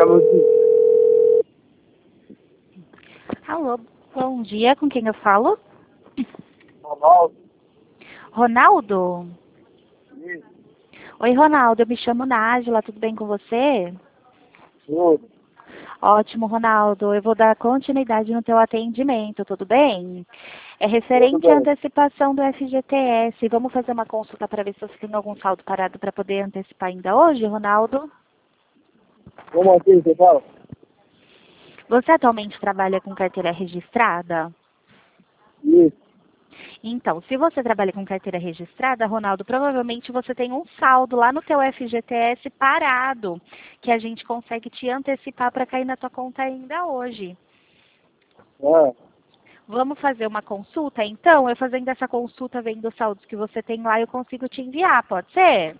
bom dia. Alô, bom dia, com quem eu falo? Ronaldo. Ronaldo? Isso. Oi, Ronaldo, eu me chamo Nájila, tudo bem com você? Tudo. Ótimo, Ronaldo, eu vou dar continuidade no teu atendimento, tudo bem? É Tudo referente à bem. antecipação do FGTS, vamos fazer uma consulta para ver se você tem algum saldo parado para poder antecipar ainda hoje, Ronaldo? Como assim, você fala? Você atualmente trabalha com carteira registrada? Isso. Então, se você trabalha com carteira registrada, Ronaldo, provavelmente você tem um saldo lá no teu FGTS parado, que a gente consegue te antecipar para cair na tua conta ainda hoje. Ah, Vamos fazer uma consulta, então? Eu fazendo essa consulta, vendo os saldos que você tem lá, eu consigo te enviar, pode ser?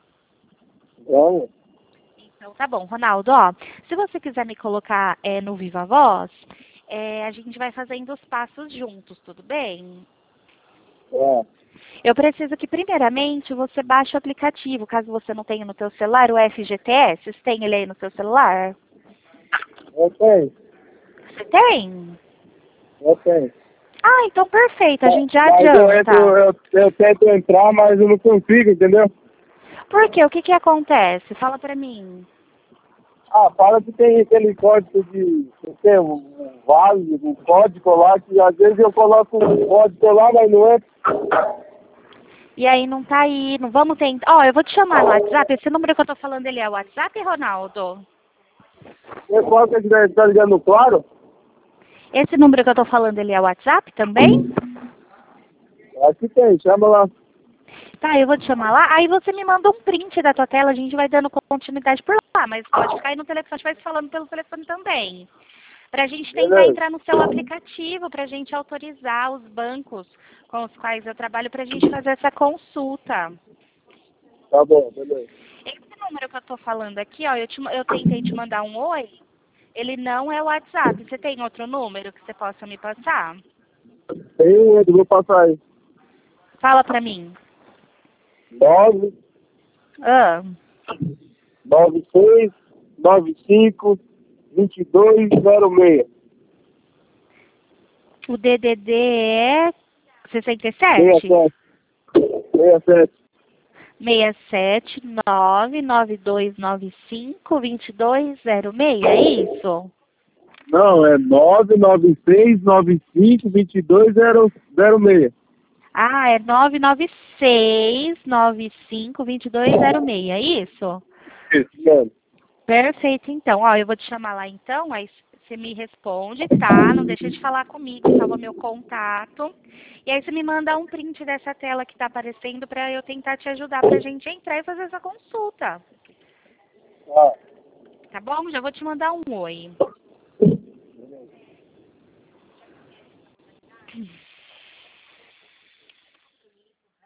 vamos. Então, tá bom, Ronaldo, ó, se você quiser me colocar no Viva Voz, a gente vai fazendo os passos juntos, tudo bem? Ah, Eu preciso que, primeiramente, você baixe o aplicativo, caso você não tenha no teu celular, o FGTS. Você tem ele aí no seu celular? eu tenho. Você tem? Eu tenho. Ah, então perfeito, a gente já Mas adianta. eu tento entrar, mas eu não consigo, entendeu? Por quê? O que que acontece? Fala pra mim. Ah, fala que tem aquele código de... Tem um vale, um código lá, que às vezes eu coloco um código lá, mas não é. E aí não tá aí, não vamos tentar. Ó, eu vou te chamar no WhatsApp. Esse número que eu tô falando, ele é o WhatsApp, Ronaldo? Você pode estar ligando claro? Esse número que eu tô falando, ele é o WhatsApp também? Aqui tem, chama lá. Tá, eu vou te chamar lá. Aí você me manda um print da tua tela, a gente vai dando continuidade por lá, mas pode ficar aí no telefone, a gente vai se falando pelo telefone também. Para a gente tentar Beleza. entrar no seu aplicativo, para a gente autorizar os bancos com os quais eu trabalho, para a gente fazer essa consulta. Tá bom, beleza. Esse número que eu estou falando aqui, ó, eu tentei te mandar um oi, ele não é o WhatsApp. Você tem outro número que você possa me passar? Tem um outro, vou passar aí. Fala para mim. 9, Ah, 96, 95, 2206. o DDD é 67? 67. 67. 67992952206, é isso? Não, é 996, 95, 2206. Ah, é 996952206, é isso? Isso, mano. Perfeito, então. Ó, eu vou te chamar lá então, aí você me responde, tá? Não deixa de falar comigo, salva meu contato. E aí você me manda um print dessa tela que tá aparecendo para eu tentar te ajudar pra gente entrar e fazer essa consulta. Ah. Tá bom? Já vou te mandar um oi.